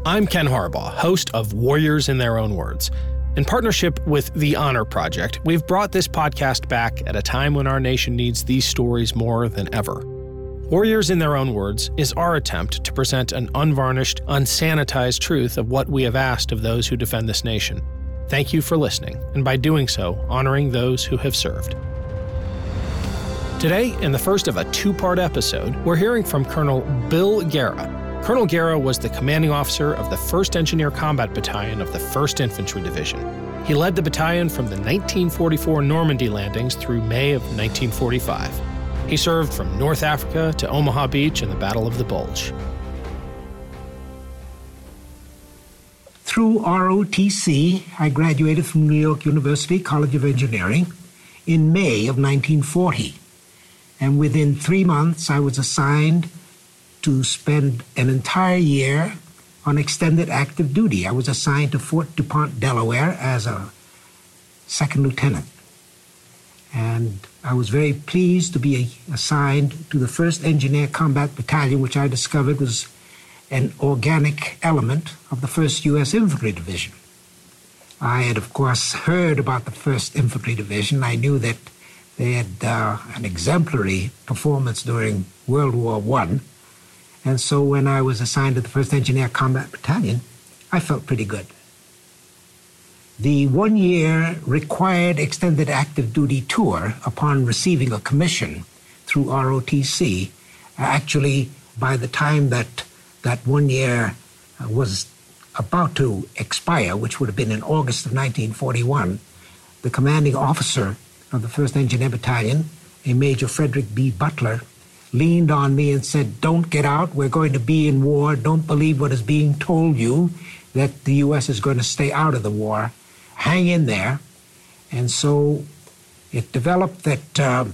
I'm Ken Harbaugh, host of Warriors in Their Own Words. In partnership with The Honor Project, we've brought this podcast back at a time when our nation needs these stories more than ever. Warriors in Their Own Words is our attempt to present an unvarnished, unsanitized truth of what we have asked of those who defend this nation. Thank you for listening, and by doing so, honoring those who have served. Today, in the first of a two-part episode, we're hearing from Colonel Bill Guerra. Colonel Guerra was the commanding officer of the 1st Engineer Combat Battalion of the 1st Infantry Division. He led the battalion from the 1944 Normandy landings through May of 1945. He served from North Africa to Omaha Beach in the Battle of the Bulge. Through ROTC, I graduated from New York University College of Engineering in May of 1940. And within 3 months, I was assigned to spend an entire year on extended active duty. I was assigned to Fort DuPont, Delaware as a second lieutenant. And I was very pleased to be assigned to the 1st Engineer Combat Battalion, which I discovered was an organic element of the 1st U.S. Infantry Division. I had, of course, heard about the 1st Infantry Division. I knew that they had an exemplary performance during World War I. And so when I was assigned to the 1st Engineer Combat Battalion, I felt pretty good. The 1-year required extended active duty tour upon receiving a commission through ROTC, actually, by the time that 1 year was about to expire, which would have been in August of 1941, the commanding officer of the 1st Engineer Battalion, a Major Frederick B. Butler, leaned on me and said, "Don't get out. We're going to be in war. Don't believe what is being told you, that the U.S. is going to stay out of the war. Hang in there." And so it developed that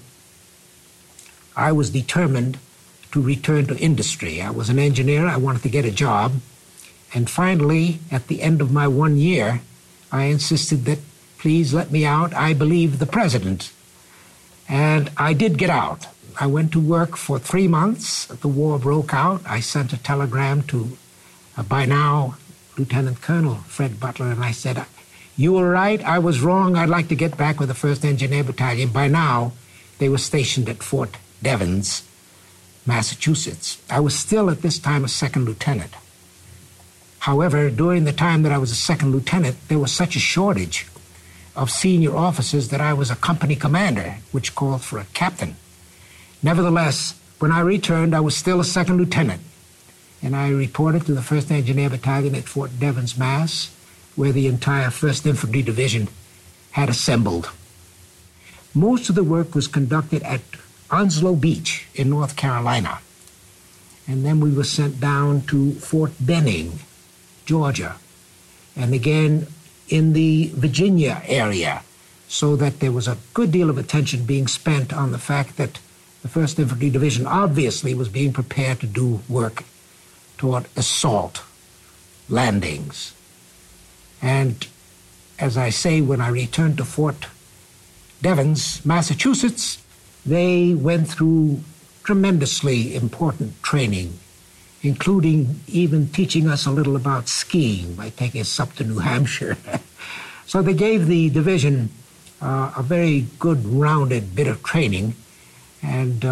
I was determined to return to industry. I was an engineer. I wanted to get a job. And finally, at the end of my 1 year, I insisted that, please let me out. I believe the president. And I did get out. I went to work for 3 months. The war broke out. I sent a telegram to, by now, Lieutenant Colonel Fred Butler, and I said, "You were right. I was wrong. I'd like to get back with the 1st Engineer Battalion." By now, they were stationed at Fort Devens, Massachusetts. I was still at this time a second lieutenant. However, during the time that I was a second lieutenant, there was such a shortage of senior officers that I was a company commander, which called for a captain. Nevertheless, when I returned, I was still a second lieutenant, and I reported to the 1st Engineer Battalion at Fort Devens, Mass., where the entire 1st Infantry Division had assembled. Most of the work was conducted at Onslow Beach in North Carolina, and then we were sent down to Fort Benning, Georgia, and again in the Virginia area, so that there was a good deal of attention being spent on the fact that the 1st Infantry Division obviously was being prepared to do work toward assault landings. And as I say, when I returned to Fort Devens, Massachusetts, they went through tremendously important training, including even teaching us a little about skiing by taking us up to New Hampshire. So they gave the division a very good, rounded bit of training. And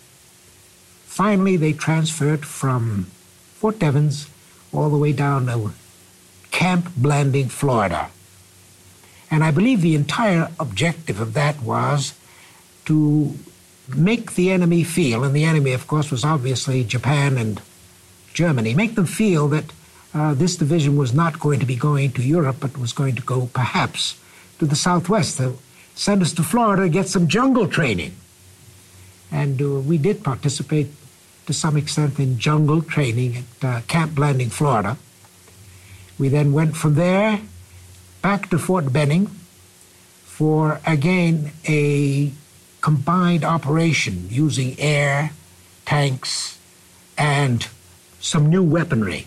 finally, they transferred from Fort Devens all the way down to Camp Blanding, Florida. And I believe the entire objective of that was to make the enemy feel, and the enemy, of course, was obviously Japan and Germany, make them feel that this division was not going to be going to Europe, but was going to go perhaps to the Southwest, to send us to Florida to get some jungle training. And we did participate to some extent in jungle training at Camp Blanding, Florida. We then went from there back to Fort Benning for, again, a combined operation using air, tanks, and some new weaponry.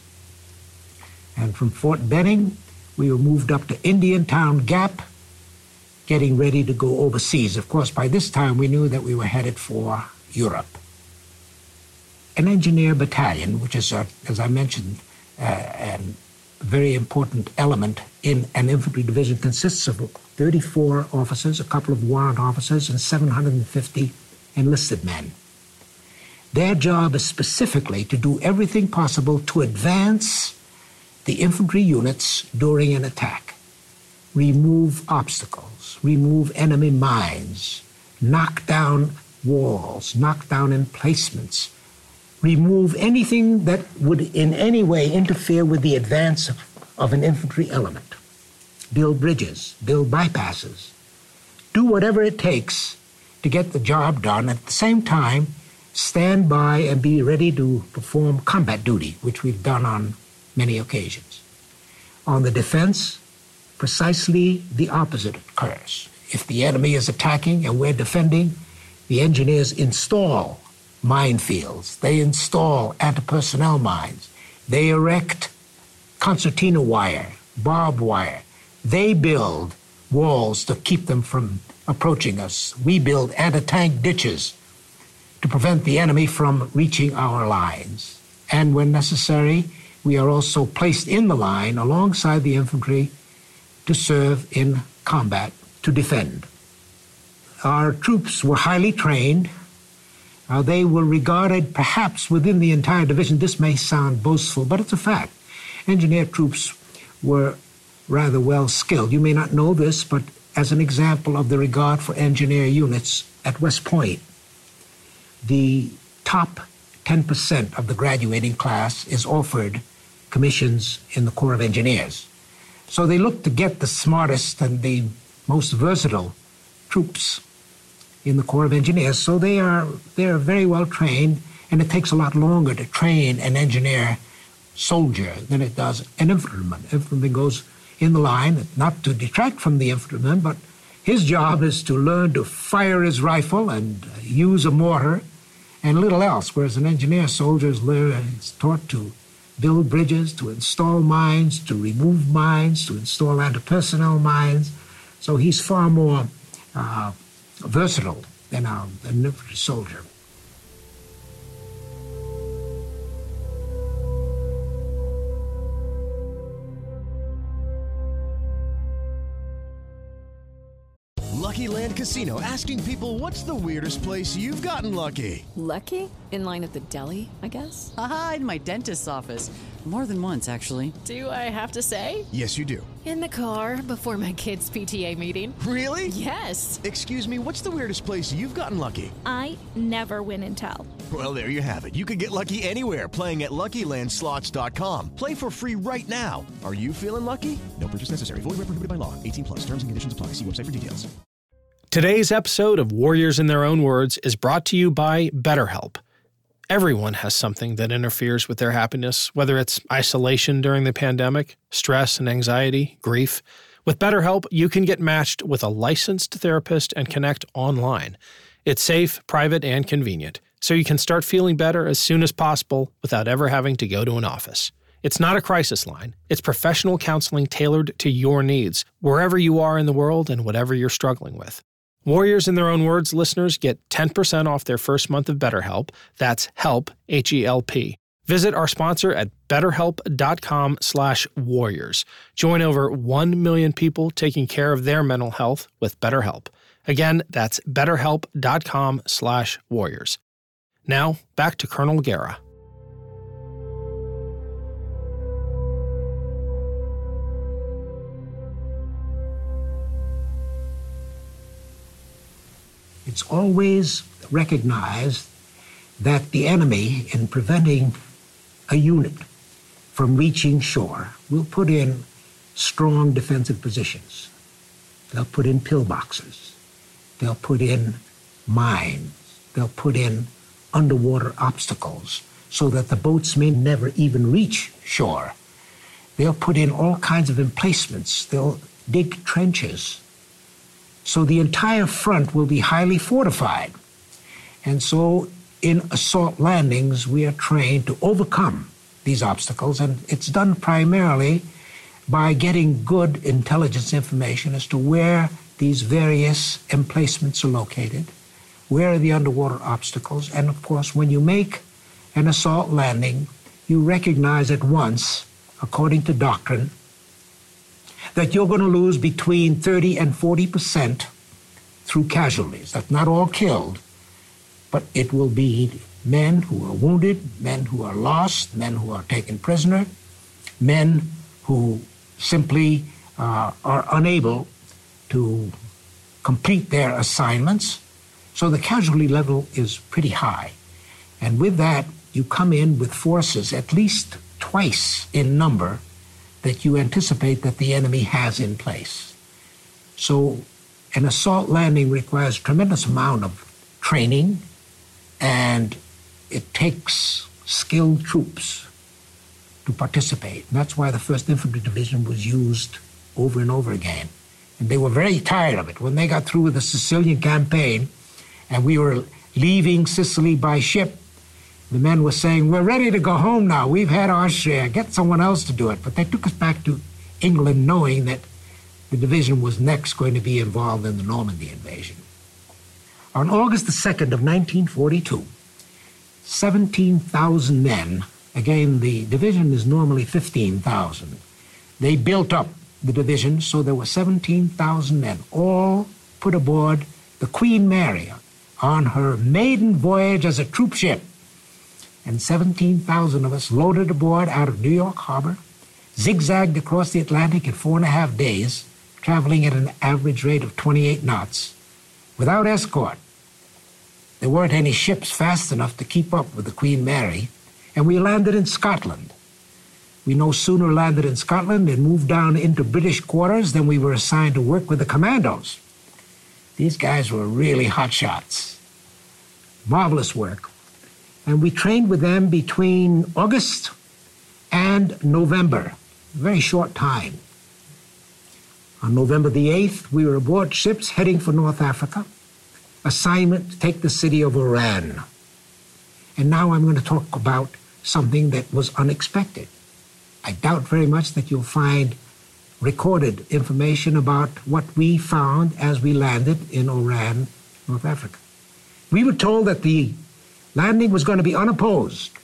And from Fort Benning, we were moved up to Indiantown Gap, getting ready to go overseas. Of course, by this time, we knew that we were headed for Europe. An engineer battalion, which is, as I mentioned, and very important element in an infantry division consists of 34 officers, a couple of warrant officers, and 750 enlisted men. Their job is specifically to do everything possible to advance the infantry units during an attack, remove obstacles, remove enemy mines, knock down walls, knock down emplacements, remove anything that would in any way interfere with the advance of an infantry element, build bridges, build bypasses, do whatever it takes to get the job done. At the same time, stand by and be ready to perform combat duty, which we've done on many occasions. On the defense, precisely the opposite occurs. If the enemy is attacking and we're defending, the engineers install minefields, they install anti-personnel mines, they erect concertina wire, barbed wire, they build walls to keep them from approaching us. We build anti-tank ditches to prevent the enemy from reaching our lines. And when necessary, we are also placed in the line alongside the infantry to serve in combat, to defend. Our troops were highly trained. They were regarded, perhaps within the entire division, this may sound boastful, but it's a fact. Engineer troops were rather well skilled. You may not know this, but as an example of the regard for engineer units at West Point, the top 10% of the graduating class is offered commissions in the Corps of Engineers. So they look to get the smartest and the most versatile troops in the Corps of Engineers. So they are very well trained, and it takes a lot longer to train an engineer soldier than it does an infantryman. Infantryman goes in the line, not to detract from the infantryman, but his job is to learn to fire his rifle and use a mortar and little else, whereas an engineer soldier is taught to build bridges, to install mines, to remove mines, to install anti-personnel mines. So he's far more versatile than an infantry soldier. Lucky Land Casino, asking people, what's the weirdest place you've gotten lucky? Lucky? In line at the deli, I guess? Aha, in my dentist's office. More than once, actually. Do I have to say? Yes, you do. In the car before my kids' PTA meeting. Really? Yes. Excuse me, what's the weirdest place you've gotten lucky? I never win and tell. Well, there you have it. You can get lucky anywhere, playing at LuckyLandSlots.com. Play for free right now. Are you feeling lucky? No purchase necessary. Void where prohibited by law. 18+. Terms and conditions apply. See website for details. Today's episode of Warriors in Their Own Words is brought to you by BetterHelp. Everyone has something that interferes with their happiness, whether it's isolation during the pandemic, stress and anxiety, grief. With BetterHelp, you can get matched with a licensed therapist and connect online. It's safe, private, and convenient, so you can start feeling better as soon as possible without ever having to go to an office. It's not a crisis line. It's professional counseling tailored to your needs, wherever you are in the world and whatever you're struggling with. Warriors in Their Own Words listeners get 10% off their first month of BetterHelp. That's HELP, H-E-L-P. Visit our sponsor at betterhelp.com/warriors. Join over 1 million people taking care of their mental health with BetterHelp. Again, that's betterhelp.com/warriors. Now, back to Colonel Guerra. It's always recognized that the enemy, in preventing a unit from reaching shore, will put in strong defensive positions. They'll put in pillboxes. They'll put in mines. They'll put in underwater obstacles so that the boats may never even reach shore. They'll put in all kinds of emplacements. They'll dig trenches. So the entire front will be highly fortified. And so in assault landings, we are trained to overcome these obstacles, and it's done primarily by getting good intelligence information as to where these various emplacements are located, where are the underwater obstacles, and of course, when you make an assault landing, you recognize at once, according to doctrine, that you're going to lose between 30 and 40% through casualties. That's not all killed, but it will be men who are wounded, men who are lost, men who are taken prisoner, men who simply are unable to complete their assignments. So the casualty level is pretty high. And with that, you come in with forces at least twice in number that you anticipate that the enemy has in place. So an assault landing requires a tremendous amount of training, and it takes skilled troops to participate. And that's why the 1st Infantry Division was used over and over again. And they were very tired of it. When they got through with the Sicilian campaign and we were leaving Sicily by ship, the men were saying, we're ready to go home now. We've had our share. Get someone else to do it. But they took us back to England knowing that the division was next going to be involved in the Normandy invasion. On August the 2nd of 1942, 17,000 men, again, the division is normally 15,000. They built up the division, so there were 17,000 men, all put aboard the Queen Mary on her maiden voyage as a troop ship. And 17,000 of us loaded aboard out of New York Harbor, zigzagged across the Atlantic in 4.5 days, traveling at an average rate of 28 knots, without escort. There weren't any ships fast enough to keep up with the Queen Mary, and we landed in Scotland. We no sooner landed in Scotland and moved down into British quarters than we were assigned to work with the commandos. These guys were really hot shots. Marvelous work. And we trained with them between August and November, a very short time. On November the 8th, we were aboard ships heading for North Africa, assignment to take the city of Oran. And now I'm going to talk about something that was unexpected. I doubt very much that you'll find recorded information about what we found as we landed in Oran, North Africa. We were told that the landing was going to be unopposed.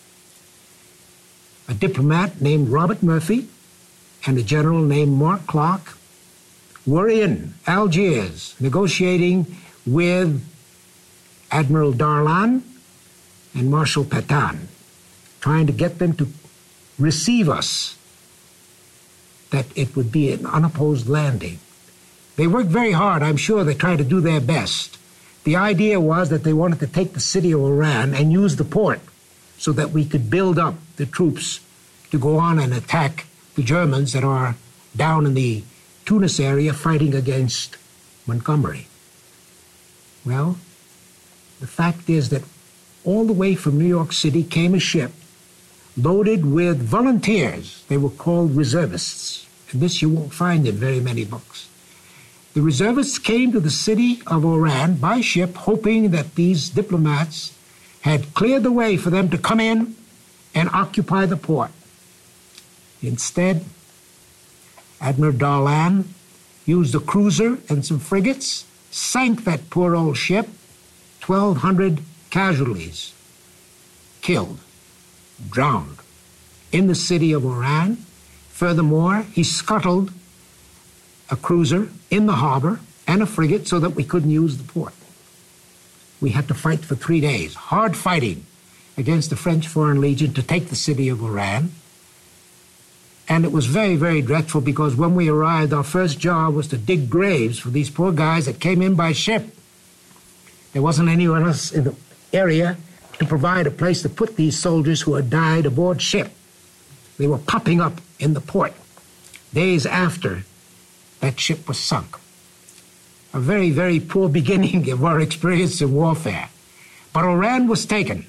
A diplomat named Robert Murphy and a general named Mark Clark were in Algiers negotiating with Admiral Darlan and Marshal Pétain, trying to get them to receive us, that it would be an unopposed landing. They worked very hard. I'm sure they tried to do their best. The idea was that they wanted to take the city of Oran and use the port so that we could build up the troops to go on and attack the Germans that are down in the Tunis area fighting against Montgomery. Well, the fact is that all the way from New York City came a ship loaded with volunteers. They were called reservists, and this you won't find in very many books. The reservists came to the city of Oran by ship, hoping that these diplomats had cleared the way for them to come in and occupy the port. Instead, Admiral Darlan used a cruiser and some frigates, sank that poor old ship, 1,200 casualties, killed, drowned in the city of Oran. Furthermore, he scuttled a cruiser in the harbor and a frigate so that we couldn't use the port. We had to fight for 3 days, hard fighting against the French Foreign Legion to take the city of Oran. And it was very, very dreadful because when we arrived, our first job was to dig graves for these poor guys that came in by ship. There wasn't anyone else in the area to provide a place to put these soldiers who had died aboard ship. They were popping up in the port days after that ship was sunk. A very, very poor beginning of our experience in warfare. But Oran was taken.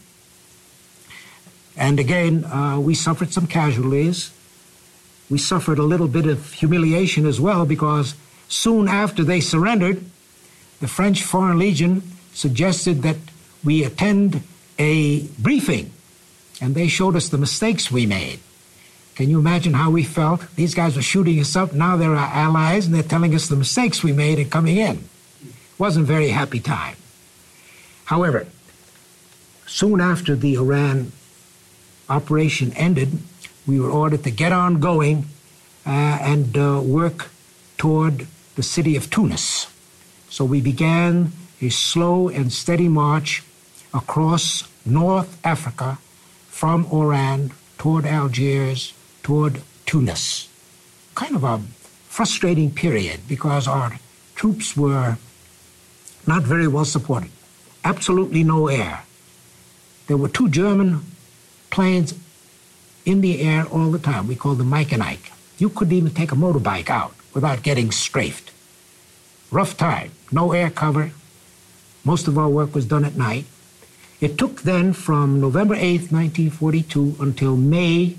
And again, we suffered some casualties. We suffered a little bit of humiliation as well because soon after they surrendered, the French Foreign Legion suggested that we attend a briefing, and they showed us the mistakes we made. Can you imagine how we felt? These guys were shooting us up. Now they're our allies, and they're telling us the mistakes we made in coming in. It wasn't a very happy time. However, soon after the Oran operation ended, we were ordered to get on going and work toward the city of Tunis. So we began a slow and steady march across North Africa from Oran toward Algiers, toward Tunis. Kind of a frustrating period because our troops were not very well supported. Absolutely no air. There were 2 German planes in the air all the time. We called them Mike and Ike. You couldn't even take a motorbike out without getting strafed. Rough time, no air cover. Most of our work was done at night. It took then from November 8th, 1942 until May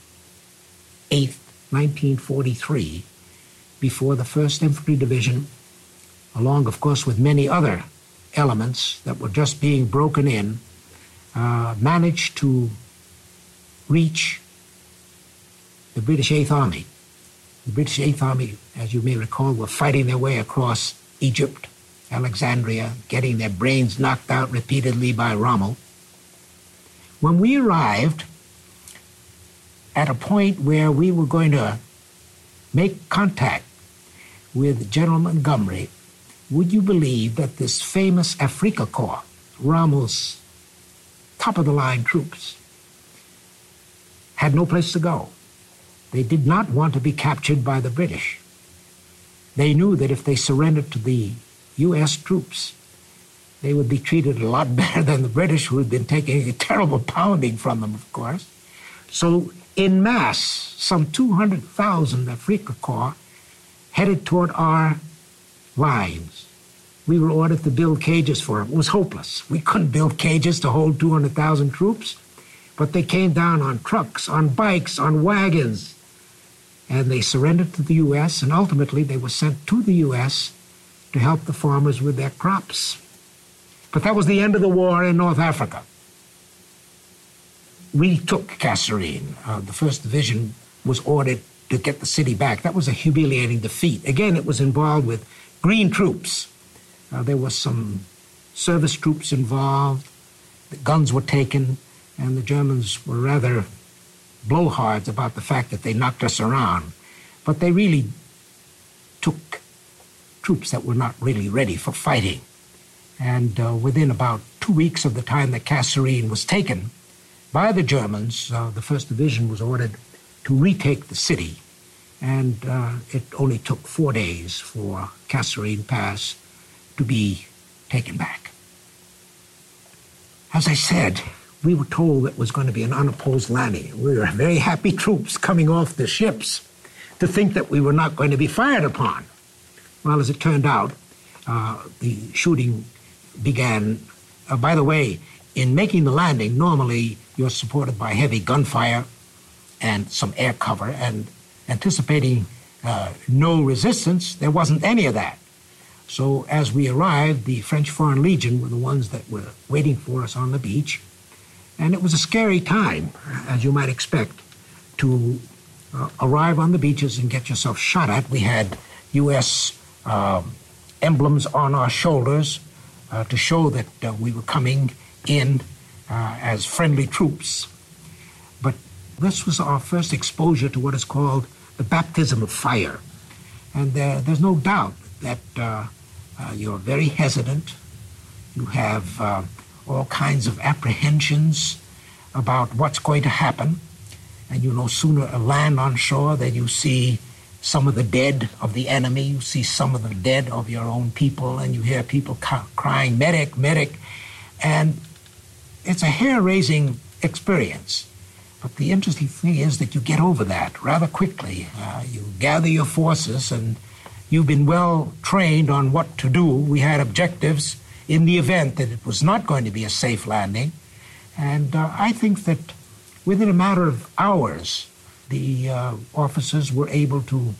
8th, 1943, before the 1st Infantry Division, along, of course, with many other elements that were just being broken in, managed to reach the British 8th Army. The British 8th Army, as you may recall, were fighting their way across Egypt, Alexandria, getting their brains knocked out repeatedly by Rommel. When we arrived at a point where we were going to make contact with General Montgomery, would you believe that this famous Afrika Korps, Rommel's top-of-the-line troops, had no place to go? They did not want to be captured by the British. They knew that if they surrendered to the U.S. troops, they would be treated a lot better than the British, who had been taking a terrible pounding from them, of course. So, en masse, some 200,000 Afrika Korps headed toward our lines. We were ordered to build cages for them. It was hopeless. We couldn't build cages to hold 200,000 troops, but they came down on trucks, on bikes, on wagons, and they surrendered to the U.S., and ultimately they were sent to the U.S. to help the farmers with their crops. But that was the end of the war in North Africa. We took Kasserine. The 1st Division was ordered to get the city back. That was a humiliating defeat. Again, it was involved with green troops. There were some service troops involved. The guns were taken, and the Germans were rather blowhards about the fact that they knocked us around. But they really took troops that were not really ready for fighting. And within about 2 weeks of the time that Kasserine was taken by the Germans, the 1st Division was ordered to retake the city. And it only took 4 days for Kasserine Pass to be taken back. As I said, we were told it was going to be an unopposed landing. We were very happy troops coming off the ships to think that we were not going to be fired upon. Well, as it turned out, the shooting began. By the way, in making the landing, normally you're supported by heavy gunfire and some air cover, and anticipating no resistance, there wasn't any of that. So as we arrived, the French Foreign Legion were the ones that were waiting for us on the beach. And it was a scary time, as you might expect, to arrive on the beaches and get yourself shot at. We had U.S. emblems on our shoulders to show that we were coming in as friendly troops. But this was our first exposure to what is called the baptism of fire. And there's no doubt that you're very hesitant. You have all kinds of apprehensions about what's going to happen. And you no sooner land on shore than you see some of the dead of the enemy, you see some of the dead of your own people, and you hear people crying, medic, medic. And it's a hair-raising experience. But the interesting thing is that you get over that rather quickly. You gather your forces, and you've been well trained on what to do. We had objectives in the event that it was not going to be a safe landing. And I think that within a matter of hours, the officers were able to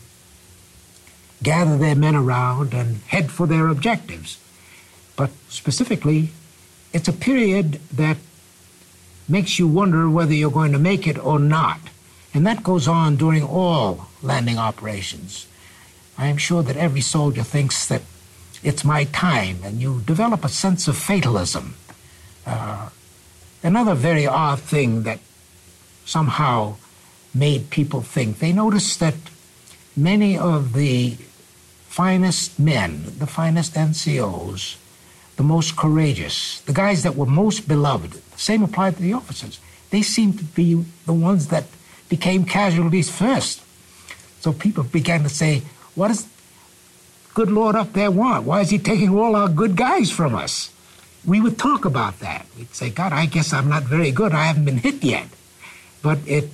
gather their men around and head for their objectives. But specifically, it's a period that makes you wonder whether you're going to make it or not. And that goes on during all landing operations. I am sure that every soldier thinks that it's my time, and you develop a sense of fatalism. Another very odd thing that somehow made people think. They noticed that many of the finest men, the finest NCOs, the most courageous, the guys that were most beloved, the same applied to the officers. They seemed to be the ones that became casualties first. So people began to say, what does good Lord up there want? Why is he taking all our good guys from us? We would talk about that. We'd say, God, I guess I'm not very good. I haven't been hit yet. But it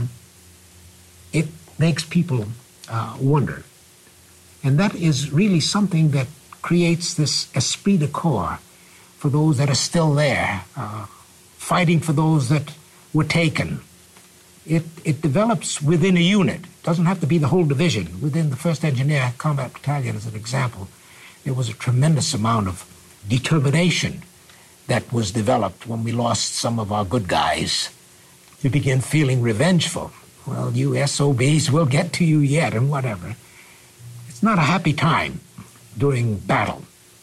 makes people wonder. And that is really something that creates this esprit de corps for those that are still there, fighting for those that were taken. It develops within a unit. It doesn't have to be the whole division. Within the 1st Engineer Combat Battalion, as an example, there was a tremendous amount of determination that was developed when we lost some of our good guys. You begin feeling revengeful. Well, you SOBs, we'll get to you yet, and whatever. It's not a happy time during battle.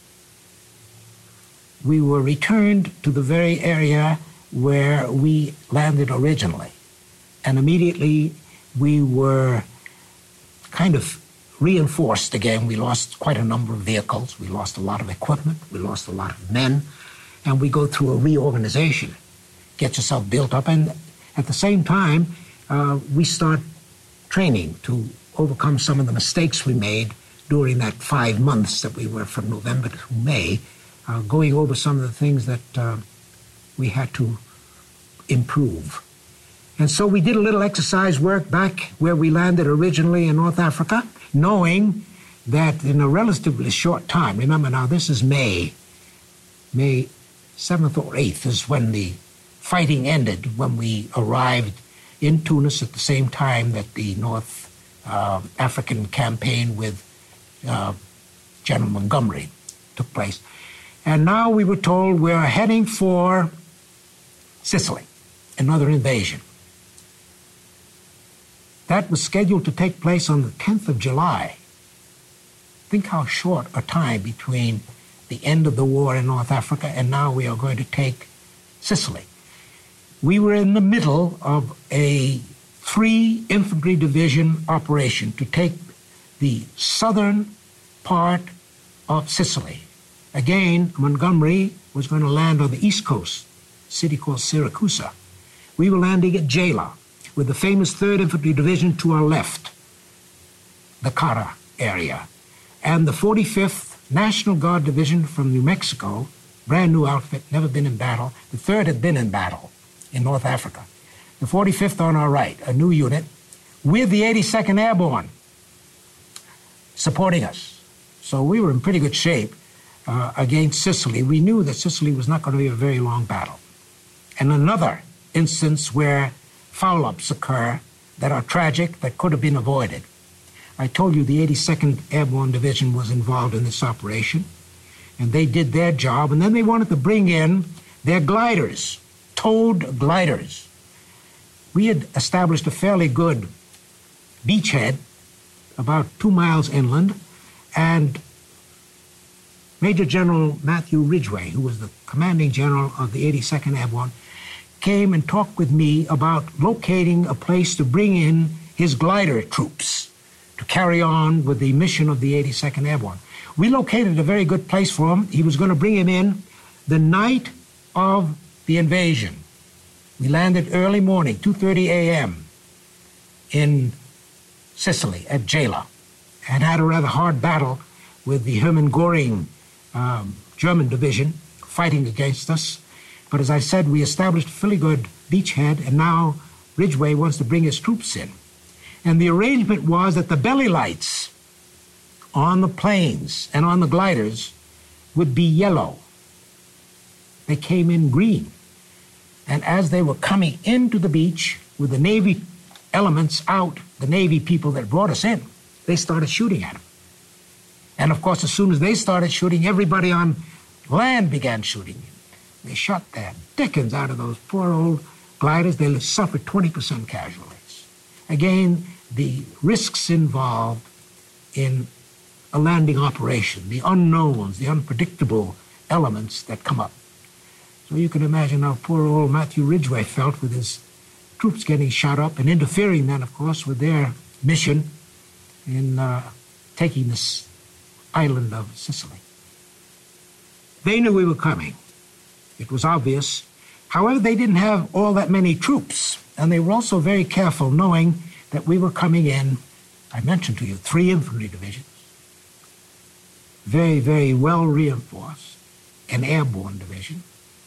We were returned to the very area where we landed originally. And immediately we were kind of reinforced again. We lost quite a number of vehicles. We lost a lot of equipment. We lost a lot of men. And we go through a reorganization, get yourself built up. And at the same time, we start training to overcome some of the mistakes we made during that 5 months that we were from November to May, going over some of the things that we had to improve. And so we did a little exercise work back where we landed originally in North Africa, knowing that in a relatively short time, remember now this is May 7th or 8th is when the fighting ended, when we arrived in Tunis at the same time that the North African campaign with General Montgomery took place. And now we were told we're heading for Sicily, another invasion. That was scheduled to take place on the 10th of July. Think how short a time between the end of the war in North Africa and now we are going to take Sicily. We were in the middle of a 3 infantry division operation to take the southern part of Sicily. Again, Montgomery was going to land on the east coast, a city called Siracusa. We were landing at Gela, with the famous 3rd Infantry Division to our left, the Cara area, and the 45th National Guard Division from New Mexico, brand new outfit, never been in battle. The 3rd had been in battle in North Africa. The 45th on our right, a new unit, with the 82nd Airborne supporting us. So we were in pretty good shape against Sicily. We knew that Sicily was not going to be a very long battle. And another instance where foul-ups occur that are tragic, that could have been avoided. I told you the 82nd Airborne Division was involved in this operation, and they did their job, and then they wanted to bring in their gliders, towed gliders. We had established a fairly good beachhead about 2 miles inland, and Major General Matthew Ridgway, who was the commanding general of the 82nd Airborne, came and talked with me about locating a place to bring in his glider troops to carry on with the mission of the 82nd Airborne. We located a very good place for him. He was going to bring him in the night of the invasion. We landed early morning, 2:30 a.m. in Sicily at Gela, and had a rather hard battle with the Hermann Göring German division fighting against us. But as I said, we established a fairly good beachhead, and now Ridgway wants to bring his troops in. And the arrangement was that the belly lights on the planes and on the gliders would be yellow. They came in green. And as they were coming into the beach with the Navy elements out, the Navy people that brought us in, they started shooting at them. And of course, as soon as they started shooting, everybody on land began shooting. They shot their dickens out of those poor old gliders. They suffered 20% casualties. Again, the risks involved in a landing operation, the unknowns, the unpredictable elements that come up. So you can imagine how poor old Matthew Ridgway felt with his troops getting shot up and interfering then, of course, with their mission in taking this island of Sicily. They knew we were coming. It was obvious. However, they didn't have all that many troops, and they were also very careful, knowing that we were coming in, I mentioned to you, 3 infantry divisions, very, very well reinforced, an airborne division,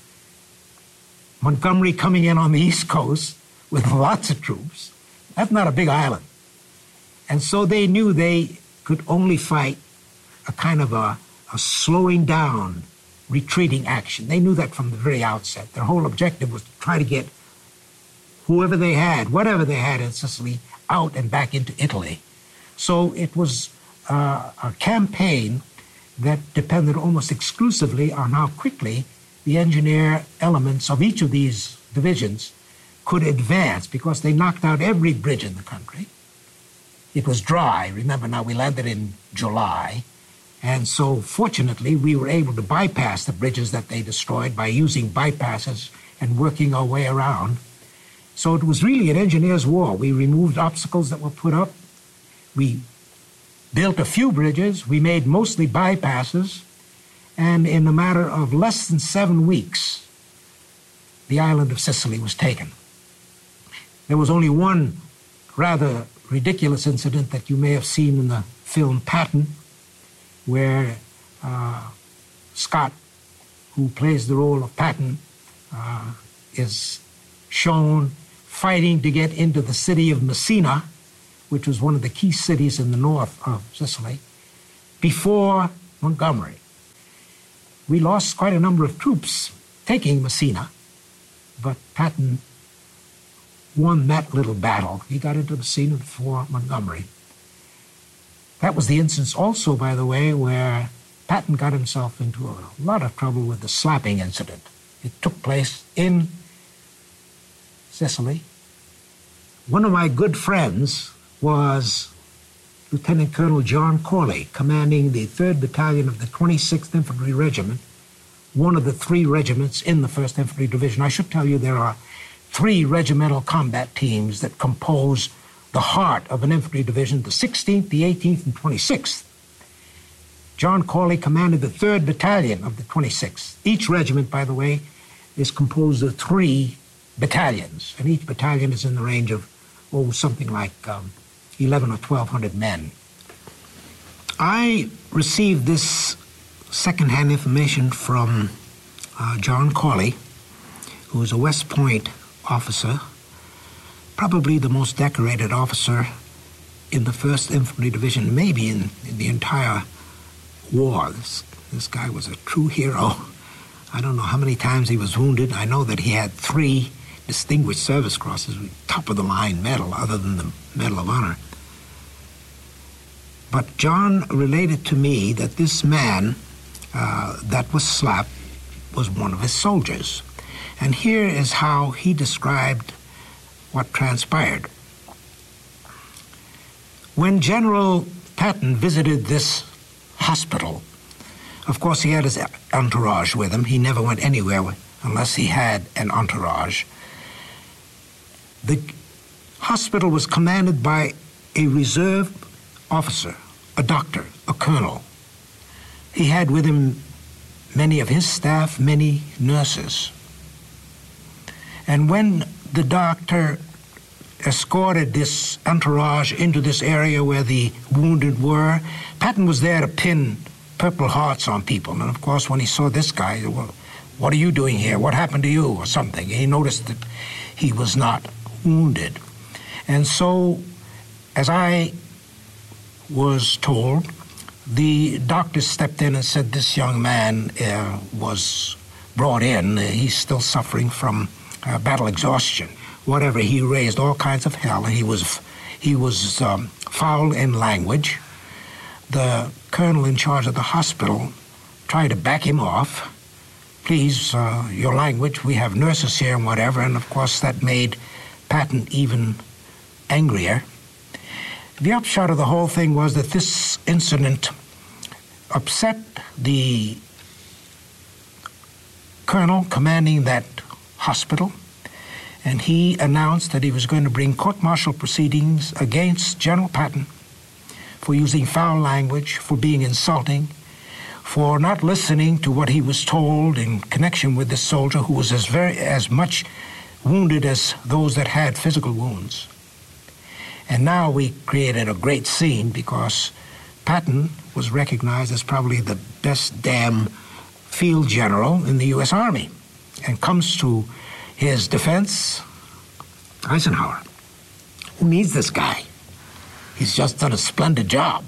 Montgomery coming in on the East Coast with lots of troops. That's not a big island. And so they knew they could only fight a kind of a slowing down, retreating action. They knew that from the very outset. Their whole objective was to try to get whoever they had, whatever they had in Sicily, out and back into Italy. So it was a campaign that depended almost exclusively on how quickly the engineer elements of each of these divisions could advance, because they knocked out every bridge in the country. It was dry. Remember, now we landed in July. And so, fortunately, we were able to bypass the bridges that they destroyed by using bypasses and working our way around. So it was really an engineer's war. We removed obstacles that were put up. We built a few bridges. We made mostly bypasses. And in a matter of less than 7 weeks, the island of Sicily was taken. There was only one rather ridiculous incident that you may have seen in the film Patton, where Scott, who plays the role of Patton, is shown fighting to get into the city of Messina, which was one of the key cities in the north of Sicily, before Montgomery. We lost quite a number of troops taking Messina, but Patton won that little battle. He got into Messina before Montgomery. That was the instance also, by the way, where Patton got himself into a lot of trouble with the slapping incident. It took place in Sicily. One of my good friends was Lieutenant Colonel John Corley, commanding the 3rd Battalion of the 26th Infantry Regiment, one of the 3 regiments in the 1st Infantry Division. I should tell you there are 3 regimental combat teams that compose the heart of an infantry division, the 16th, the 18th, and 26th. John Corley commanded the 3rd Battalion of the 26th. Each regiment, by the way, is composed of 3 battalions, and each battalion is in the range of, something like 11 or 1,200 men. I received this secondhand information from John Corley, who was a West Point officer, probably the most decorated officer in the 1st Infantry Division, maybe in the entire war. This guy was a true hero. I don't know how many times he was wounded. I know that he had 3 Distinguished Service Crosses, top-of-the-line medal, other than the Medal of Honor. But John related to me that this man that was slapped was one of his soldiers. And here is how he described what transpired. When General Patton visited this hospital, of course he had his entourage with him. He never went anywhere unless he had an entourage. The hospital was commanded by a reserve officer, a doctor, a colonel. He had with him many of his staff, many nurses. And when the doctor escorted this entourage into this area where the wounded were, Patton was there to pin Purple Hearts on people. And of course, when he saw this guy, well, what are you doing here? What happened to you? Or something. He noticed that he was not wounded. And so, as I was told, the doctor stepped in and said this young man was brought in. He's still suffering from battle exhaustion. Whatever, he raised all kinds of hell. He was foul in language. The colonel in charge of the hospital tried to back him off. Please, your language, we have nurses here and whatever. And of course that made Patton even angrier. The upshot of the whole thing was that this incident upset the colonel commanding that hospital, and he announced that he was going to bring court-martial proceedings against General Patton for using foul language, for being insulting, for not listening to what he was told in connection with this soldier who was as much wounded as those that had physical wounds. And now we created a great scene because Patton was recognized as probably the best damn field general in the U.S. Army, and comes to his defense Eisenhower. Who needs this guy? He's just done a splendid job.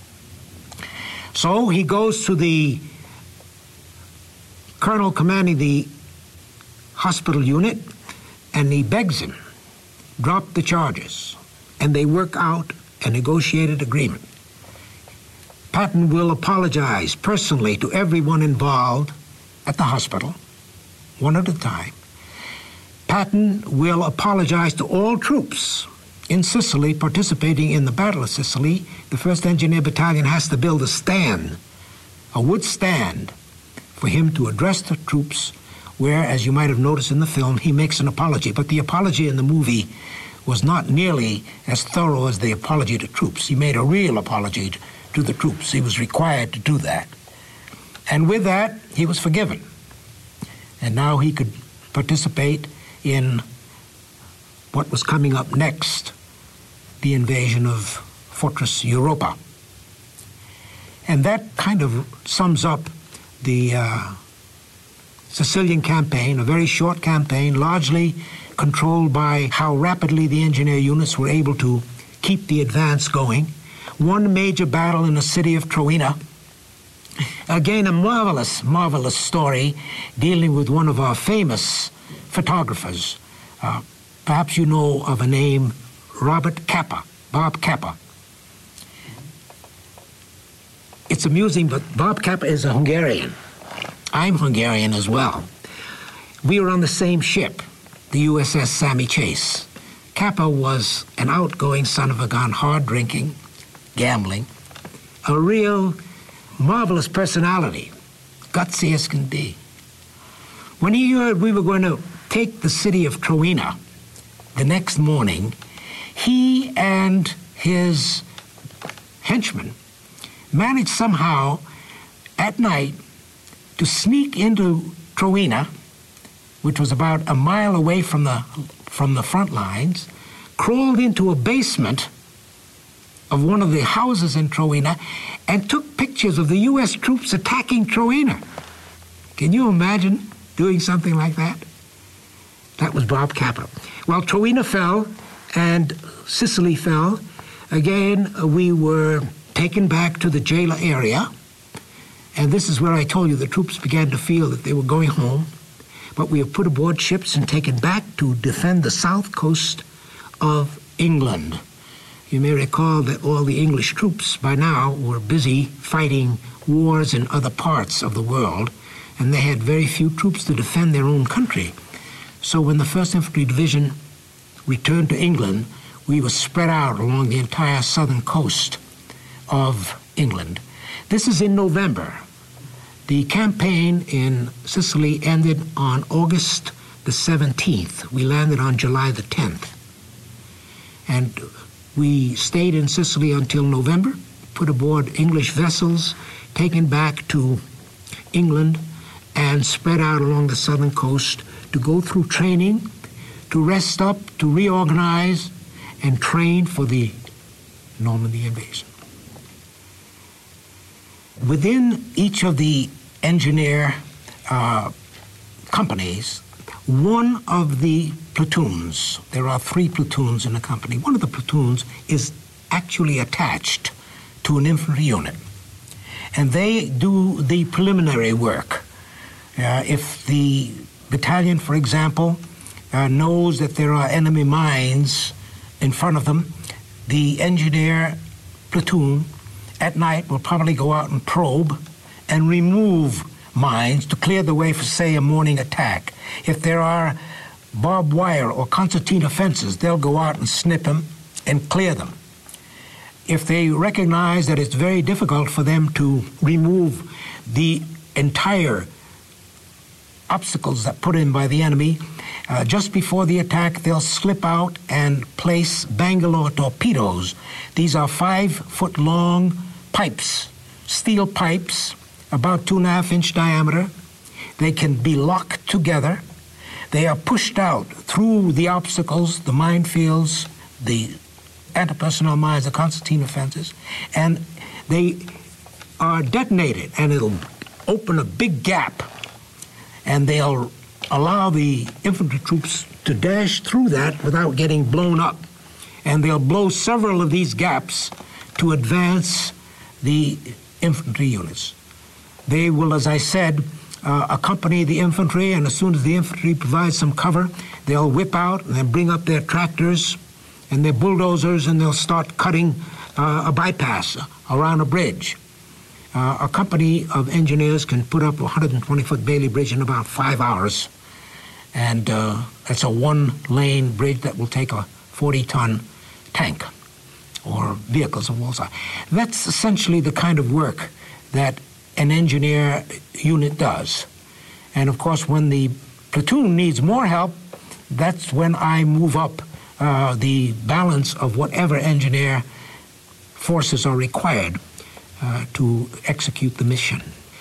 So he goes to the colonel commanding the hospital unit, and he begs him, drop the charges. And they work out a negotiated agreement. Patton will apologize personally to everyone involved at the hospital, one at a time. Patton will apologize to all troops in Sicily participating in the Battle of Sicily. The 1st Engineer Battalion has to build a stand, a wood stand, for him to address the troops, where, as you might have noticed in the film, he makes an apology. But the apology in the movie was not nearly as thorough as the apology to troops. He made a real apology to the troops. He was required to do that. And with that, he was forgiven. And now he could participate in what was coming up next, the invasion of Fortress Europa. And that kind of sums up the Sicilian campaign, a very short campaign, largely controlled by how rapidly the engineer units were able to keep the advance going. One major battle in the city of Troina. Again, a marvelous, marvelous story dealing with one of our famous photographers. Perhaps you know of a name, Robert Capa, Bob Capa. It's amusing, but Bob Capa is a Hungarian. I'm Hungarian as well. We were on the same ship, the USS Sammy Chase. Capa was an outgoing son of a gun, hard drinking, gambling, a real marvelous personality, gutsy as can be. When he heard we were going to take the city of Troina the next morning, he and his henchmen managed somehow at night to sneak into Troina, which was about a mile away from the front lines, crawled into a basement of one of the houses in Troina, and took pictures of the U.S. troops attacking Troina. Can you imagine doing something like that? That was Bob Capa. Well, Troina fell and Sicily fell. Again, we were taken back to the Gela area, and this is where I told you the troops began to feel that they were going home. But we were put aboard ships and taken back to defend the south coast of England. You may recall that all the English troops by now were busy fighting wars in other parts of the world, and they had very few troops to defend their own country. So when the 1st Infantry Division returned to England, we were spread out along the entire southern coast of England. This is in November. The campaign in Sicily ended on August the 17th. We landed on July the 10th. And we stayed in Sicily until November, put aboard English vessels, taken back to England, and spread out along the southern coast to go through training, to rest up, to reorganize, and train for the Normandy invasion. Within each of the engineer companies, one of the platoons, there are 3 platoons in a company, one of the platoons is actually attached to an infantry unit. And they do the preliminary work. If the battalion, for example, knows that there are enemy mines in front of them, the engineer platoon at night will probably go out and probe and remove mines to clear the way for, say, a morning attack. If there are barbed wire or concertina fences, they'll go out and snip them and clear them. If they recognize that it's very difficult for them to remove the entire obstacles that put in by the enemy. Just before the attack, they'll slip out and place Bangalore torpedoes. These are 5-foot-long pipes, steel pipes, about 2.5-inch diameter. They can be locked together. They are pushed out through the obstacles, the minefields, the anti-personnel mines, the concertina fences, and they are detonated, and it'll open a big gap, and they'll allow the infantry troops to dash through that without getting blown up. And they'll blow several of these gaps to advance the infantry units. They will, as I said, accompany the infantry, and as soon as the infantry provides some cover, they'll whip out and then bring up their tractors and their bulldozers, and they'll start cutting a bypass around a bridge. A company of engineers can put up a 120-foot Bailey Bridge in about 5 hours, and it's a one-lane bridge that will take a 40-ton tank or vehicles of all size. That's essentially the kind of work that an engineer unit does. And of course, when the platoon needs more help, that's when I move up the balance of whatever engineer forces are required to execute the mission.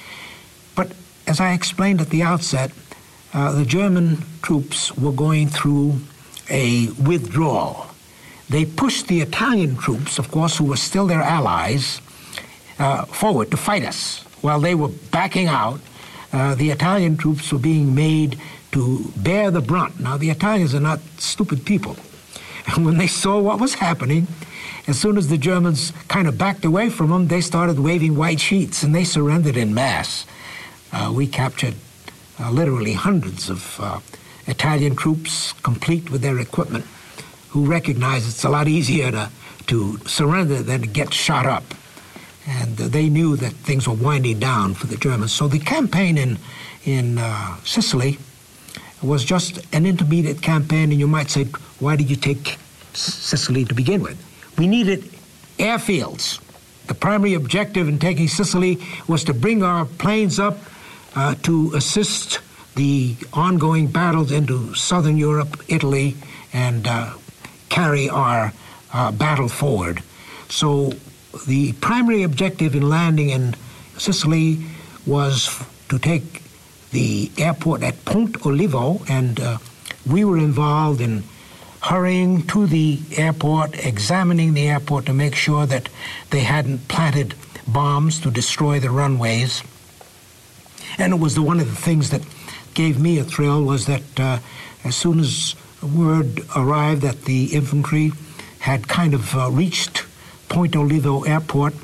But as I explained at the outset, the German troops were going through a withdrawal. They pushed the Italian troops, of course, who were still their allies, forward to fight us. While they were backing out, the Italian troops were being made to bear the brunt. Now, the Italians are not stupid people. And when they saw what was happening, as soon as the Germans kind of backed away from them, they started waving white sheets, and they surrendered in mass. We captured literally hundreds of Italian troops, complete with their equipment, who recognized it's a lot easier to surrender than to get shot up. And they knew that things were winding down for the Germans. So the campaign in Sicily was just an intermediate campaign, and you might say, why did you take Sicily to begin with? We needed airfields. The primary objective in taking Sicily was to bring our planes up to assist the ongoing battles into southern Europe, Italy, and carry our battle forward. So the primary objective in landing in Sicily was to take the airport at Ponte Olivo, and we were involved in hurrying to the airport, examining the airport to make sure that they hadn't planted bombs to destroy the runways. And it was one of the things that gave me a thrill was that as soon as word arrived that the infantry had kind of reached Ponte Olivo Airport,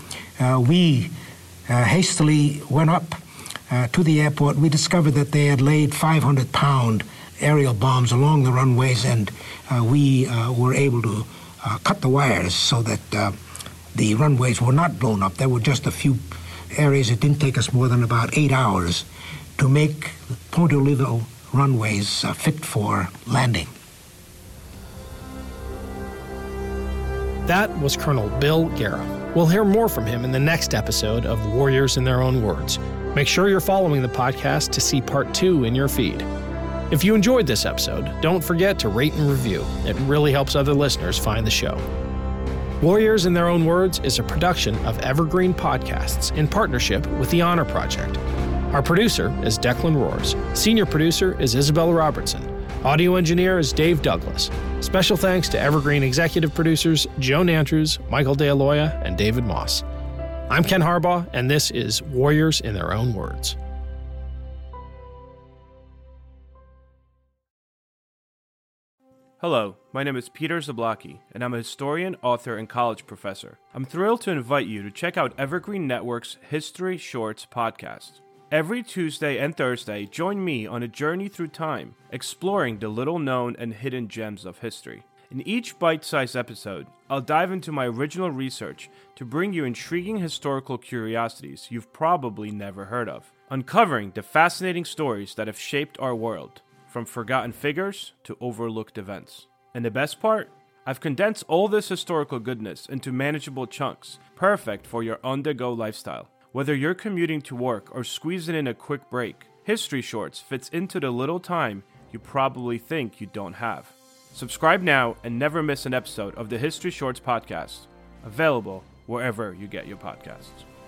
we hastily went up to the airport. We discovered that they had laid 500-pound aerial bombs along the runways, and we were able to cut the wires so that the runways were not blown up. There were just a few areas. It didn't take us more than about 8 hours to make Ponte Olivo runways fit for landing. That was Colonel Bill Guerra. We'll hear more from him in the next episode of Warriors in Their Own Words. Make sure you're following the podcast to see part 2 in your feed. If you enjoyed this episode, don't forget to rate and review. It really helps other listeners find the show. Warriors in Their Own Words is a production of Evergreen Podcasts in partnership with the Honor Project. Our producer is Declan Roars. Senior producer is Isabella Robertson. Audio engineer is Dave Douglas. Special thanks to Evergreen executive producers Joan Andrews, Michael DeAloia, and David Moss. I'm Ken Harbaugh, and this is Warriors in Their Own Words. Hello, my name is Peter Zablocki, and I'm a historian, author, and college professor. I'm thrilled to invite you to check out Evergreen Network's History Shorts podcast. Every Tuesday and Thursday, join me on a journey through time, exploring the little-known and hidden gems of history. In each bite-sized episode, I'll dive into my original research to bring you intriguing historical curiosities you've probably never heard of, uncovering the fascinating stories that have shaped our world, from forgotten figures to overlooked events. And the best part? I've condensed all this historical goodness into manageable chunks, perfect for your on-the-go lifestyle. Whether you're commuting to work or squeezing in a quick break, History Shorts fits into the little time you probably think you don't have. Subscribe now and never miss an episode of the History Shorts podcast, available wherever you get your podcasts.